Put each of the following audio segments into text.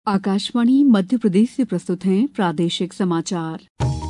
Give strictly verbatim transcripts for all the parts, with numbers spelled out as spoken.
आकाशवाणी मध्य प्रदेश से प्रस्तुत हैं प्रादेशिक समाचार।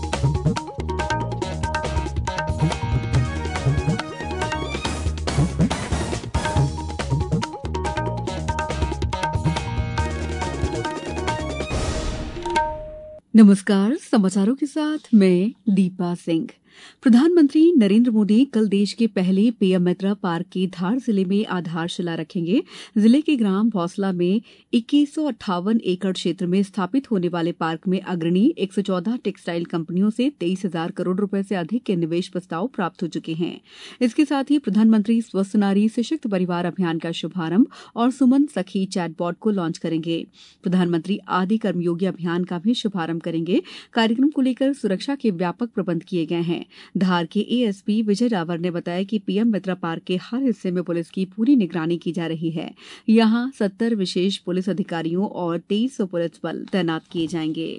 नमस्कार, समाचारों के साथ मैं दीपा सिंह। प्रधानमंत्री नरेंद्र मोदी कल देश के पहले पीएम मित्र पार्क की धार जिले में आधारशिला रखेंगे। जिले के ग्राम भौसला में इक्कीस सौ अट्ठावन एकड़ क्षेत्र में स्थापित होने वाले पार्क में अग्रणी एक सौ चौदह टेक्सटाइल कंपनियों से तेईस हजार करोड़ रुपए से अधिक के निवेश प्रस्ताव प्राप्त हो चुके हैं। इसके साथ ही प्रधानमंत्री स्वस्थ नारी सशक्त परिवार अभियान का शुभारंभ और सुमन सखी चैटबॉट को लॉन्च करेंगे। प्रधानमंत्री आदि कर्मयोगी अभियान का भी शुभारंभ करेंगे। कार्यक्रम को लेकर सुरक्षा के व्यापक प्रबंध किए गए हैं। धार के एएसपी विजय रावर ने बताया कि पीएम मित्र पार्क के हर हिस्से में पुलिस की पूरी निगरानी की जा रही है। यहां सत्तर विशेष पुलिस अधिकारियों और तेईस सौ पुलिस बल तैनात किए जाएंगे।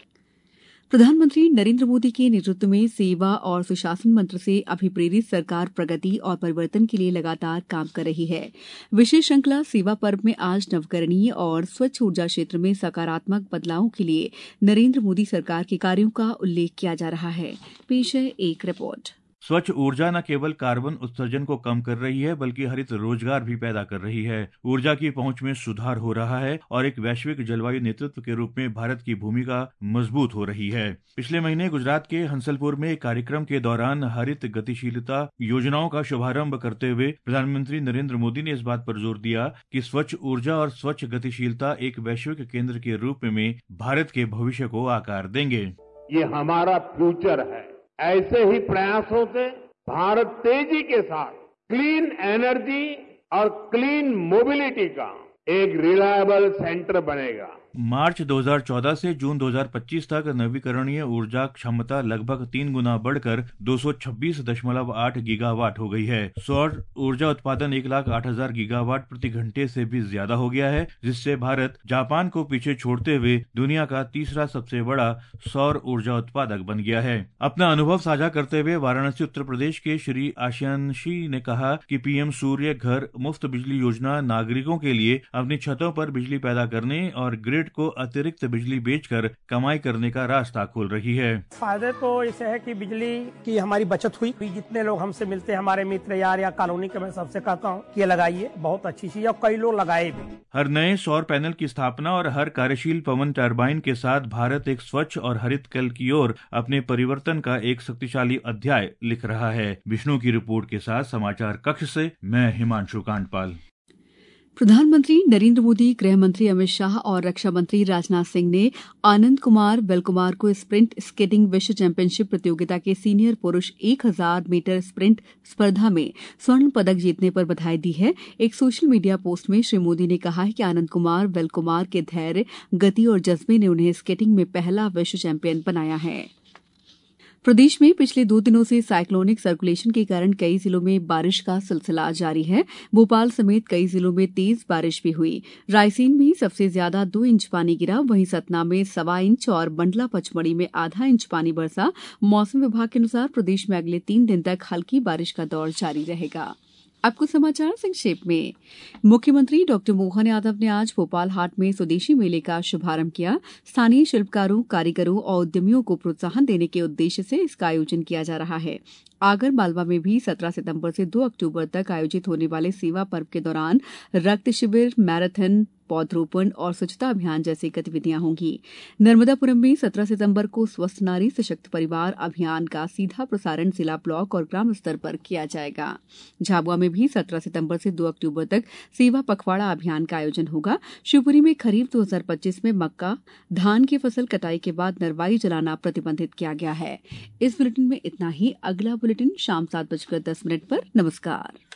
प्रधानमंत्री नरेंद्र मोदी के नेतृत्व में सेवा और सुशासन मंत्र से अभिप्रेरित सरकार प्रगति और परिवर्तन के लिए लगातार काम कर रही है। विशेष श्रृंखला सेवा पर्व में आज नवकरणीय और स्वच्छ ऊर्जा क्षेत्र में सकारात्मक बदलावों के लिए नरेंद्र मोदी सरकार के कार्यों का उल्लेख किया जा रहा है। पेश है एक रिपोर्ट। स्वच्छ ऊर्जा न केवल कार्बन उत्सर्जन को कम कर रही है बल्कि हरित रोजगार भी पैदा कर रही है। ऊर्जा की पहुंच में सुधार हो रहा है और एक वैश्विक जलवायु नेतृत्व के रूप में भारत की भूमिका मजबूत हो रही है। पिछले महीने गुजरात के हंसलपुर में एक कार्यक्रम के दौरान हरित गतिशीलता योजनाओं का शुभारंभ करते हुए प्रधानमंत्री नरेंद्र मोदी ने इस बात पर जोर दिया कि स्वच्छ ऊर्जा और स्वच्छ गतिशीलता एक वैश्विक केंद्र के रूप में भारत के भविष्य को आकार देंगे। ये हमारा फ्यूचर है। ऐसे ही प्रयासों से भारत तेजी के साथ क्लीन एनर्जी और क्लीन मोबिलिटी का एक रिलायबल सेंटर बनेगा। मार्च दो हज़ार चौदह से जून दो हज़ार पच्चीस तक नवीकरणीय ऊर्जा क्षमता लगभग तीन गुना बढ़कर दो सौ छब्बीस दशमलव आठ गीगावाट हो गई है। सौर ऊर्जा उत्पादन एक लाख आठ हजार गीगावाट प्रति घंटे से भी ज्यादा हो गया है, जिससे भारत जापान को पीछे छोड़ते हुए दुनिया का तीसरा सबसे बड़ा सौर ऊर्जा उत्पादक बन गया है। अपना अनुभव साझा करते हुए वाराणसी उत्तर प्रदेश के श्री आशियानशी ने कहा कि पीएम सूर्य घर मुफ्त बिजली योजना नागरिकों के लिए अपनी छतों पर बिजली पैदा करने और ग्रिड को अतिरिक्त बिजली बेचकर कमाई करने का रास्ता खोल रही है। फायदे तो इसे है कि बिजली की हमारी बचत हुई। जितने लोग हमसे मिलते हैं, हमारे मित्र यार या कॉलोनी के, मैं सबसे कहता हूँ कि ये लगाइए, बहुत अच्छी चीज है। कई लोग लगाए भी। हर नए सौर पैनल की स्थापना और हर कार्यशील पवन टरबाइन के साथ भारत एक स्वच्छ और हरित कल की ओर अपने परिवर्तन का एक शक्तिशाली अध्याय लिख रहा है। विष्णु की रिपोर्ट के साथ समाचार कक्ष से मैं हिमांशु कांडपाल। प्रधानमंत्री नरेंद्र मोदी, गृह मंत्री अमित शाह और रक्षा मंत्री राजनाथ सिंह ने आनंद कुमार वेलकुमार को स्प्रिंट स्केटिंग विश्व चैंपियनशिप प्रतियोगिता के सीनियर पुरुष एक हजार मीटर स्प्रिंट स्पर्धा में स्वर्ण पदक जीतने पर बधाई दी है। एक सोशल मीडिया पोस्ट में श्री मोदी ने कहा है कि आनंद कुमार वेलकुमार के धैर्य, गति और जज्बे ने उन्हें स्केटिंग में पहला विश्व चैंपियन बनाया है। प्रदेश में पिछले दो दिनों से साइक्लोनिक सर्कुलेशन के कारण कई जिलों में बारिश का सिलसिला जारी है। भोपाल समेत कई जिलों में तेज बारिश भी हुई। रायसेन में सबसे ज्यादा दो इंच पानी गिरा, वहीं सतना में सवा इंच और मंडला पचमढ़ी में आधा इंच पानी बरसा। मौसम विभाग के अनुसार प्रदेश में अगले तीन दिन तक हल्की बारिश का दौर जारी रहेगा। अब कुछ समाचार संक्षेप में। मुख्यमंत्री डॉक्टर मोहन यादव ने आज भोपाल हाट में स्वदेशी मेले का शुभारंभ किया। स्थानीय शिल्पकारों, कारीगरों और उद्यमियों को प्रोत्साहन देने के उद्देश्य से इसका आयोजन किया जा रहा है। आगर मालवा में भी सत्रह सितंबर से दो अक्टूबर तक आयोजित होने वाले सेवा पर्व के दौरान रक्त शिविर, मैराथन, पौधरोपण और स्वच्छता अभियान जैसी गतिविधियां होंगी। नर्मदापुरम में सत्रह सितंबर को स्वस्थ नारी सशक्त परिवार अभियान का सीधा प्रसारण जिला, ब्लॉक और ग्राम स्तर पर किया जाएगा। झाबुआ में भी सत्रह सितंबर से दो अक्टूबर तक सेवा पखवाड़ा अभियान का आयोजन होगा। शिवपुरी में खरीफ दो हज़ार पच्चीस में मक्का, धान की फसल कटाई के बाद नरवाई जलाना प्रतिबंधित किया गया है। इस बुलेटिन में इतना ही। अगला बुलेटिन शाम सात बजकर दस मिनट पर। नमस्कार।